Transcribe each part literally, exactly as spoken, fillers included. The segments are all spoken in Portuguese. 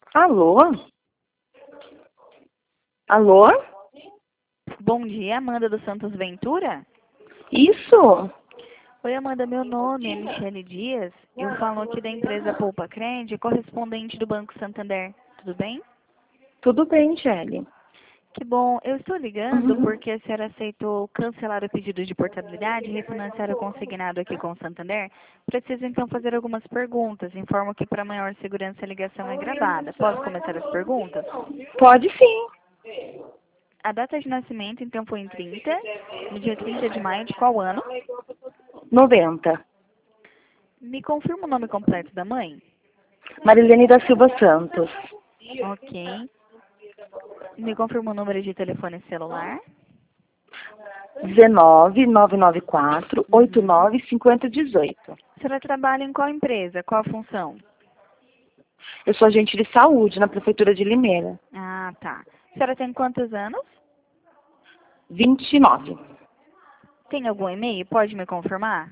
Alô? Alô? Bom dia, Amanda do Santos Ventura? Isso? Oi, Amanda, meu nome é Michele Dias. Eu falo aqui da empresa Poupa Cred, correspondente do Banco Santander. Tudo bem? Tudo bem, Kelly. Que bom. Eu estou ligando Uhum. porque a senhora aceitou cancelar o pedido de portabilidade e refinanciar o consignado aqui com o Santander. Preciso então fazer algumas perguntas. Informo que para maior segurança a ligação é gravada. Posso começar as perguntas? Pode sim. A data de nascimento então foi em trinta, no dia trinta de maio de qual ano? noventa. Me confirma o nome completo da mãe? Marilene da Silva Santos. Ok. Me confirma o número de telefone celular? dezenove, nove nove quatro, oito Uhum. nove, cinco zero um oito. A senhora trabalha em qual empresa? Qual a função? Eu sou agente de saúde na Prefeitura de Limeira. Ah, tá. A senhora tem quantos anos? vinte e nove. Tem algum e-mail? Pode me confirmar?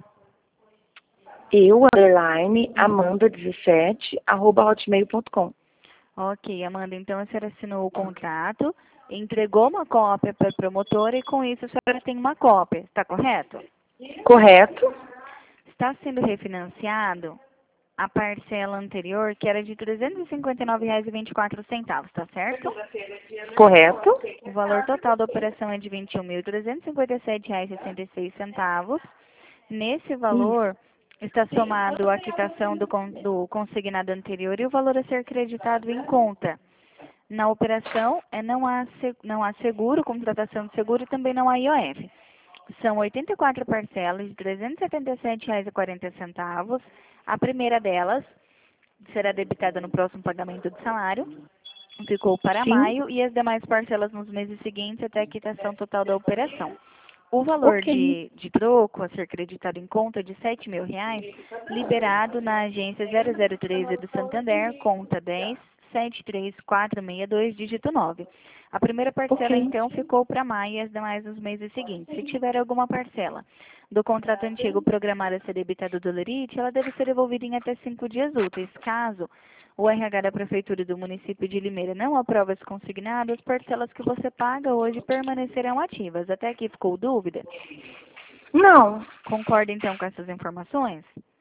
Eu, underline, Uhum. amanda dezessete, arroba hotmail ponto com. Ok, Amanda, então a senhora assinou o contrato, entregou uma cópia para a promotora e com isso a senhora tem uma cópia, está correto? Correto? Está sendo refinanciado a parcela anterior, que era de trezentos e cinquenta e nove reais e vinte e quatro centavos, tá certo? Correto? O valor total da operação é de vinte e um mil trezentos e cinquenta e sete reais e sessenta e seis centavos. Nesse Isso. valor está somado a quitação do, con- do consignado anterior e o valor a ser creditado em conta. Na operação, é, não, há, se- não há seguro, contratação de seguro e também não há I O F. São oitenta e quatro parcelas de trezentos e setenta e sete reais e quarenta centavos. A primeira delas será debitada no próximo pagamento de salário, ficou para Sim. maio, e as demais parcelas nos meses seguintes até a quitação total da operação. O valor Ok. de, de troco a ser creditado em conta de sete mil reais, liberado na agência zero zero treze do Santander, conta dez sete três quatro seis dois, dígito nove. A primeira parcela, Ok. então, ficou para maio e as demais nos meses seguintes. Se tiver alguma parcela do contrato antigo programada a ser debitada do Lerite, ela deve ser devolvida em até cinco dias úteis. Caso o R H da Prefeitura e do município de Limeira não aprova esse consignado, as parcelas que você paga hoje permanecerão ativas. Até aqui ficou dúvida? Não. Concorda então com essas informações?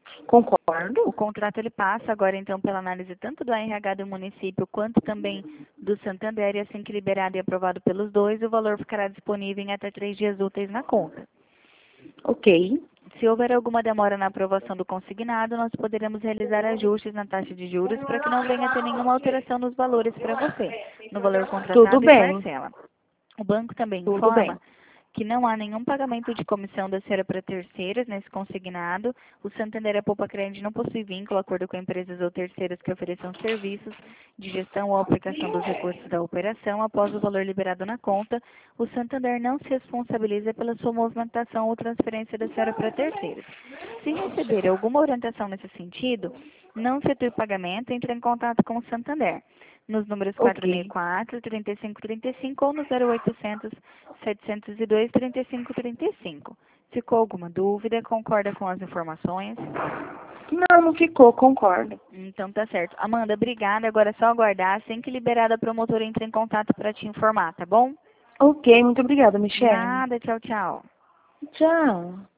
O Concordo? contrato ele passa agora então pela análise tanto do R H do município quanto também do Santander, e assim que liberado e aprovado pelos dois, o valor ficará disponível em até três dias úteis na conta. Ok. Se houver alguma demora na aprovação do consignado, nós poderemos realizar ajustes na taxa de juros para que não venha a ter nenhuma alteração nos valores para você, no valor Tudo contratado e bem. parcela. O banco também Tudo bem. informa que não há nenhum pagamento de comissão da senhora para terceiros nesse consignado. O Santander e a Poupa Cred não possui vínculo, acordo com empresas ou terceiras que ofereçam serviços de gestão ou aplicação dos recursos da operação. Após o valor liberado na conta, o Santander não se responsabiliza pela sua movimentação ou transferência da senhora para terceiros. Se receber alguma orientação nesse sentido, não efetue pagamento, entre em contato com o Santander nos números quatro seis Ok. quatro, trinta e cinco trinta e cinco ou no zero oitocentos, setecentos e dois, trinta e cinco trinta e cinco. Ficou alguma dúvida? Concorda com as informações? Não, não ficou, concordo. Então tá certo. Amanda, obrigada. Agora é só aguardar. Assim que liberada, a promotora entra em contato para te informar, tá bom? Ok, muito obrigada, Michelle. Nada, tchau, tchau. Tchau.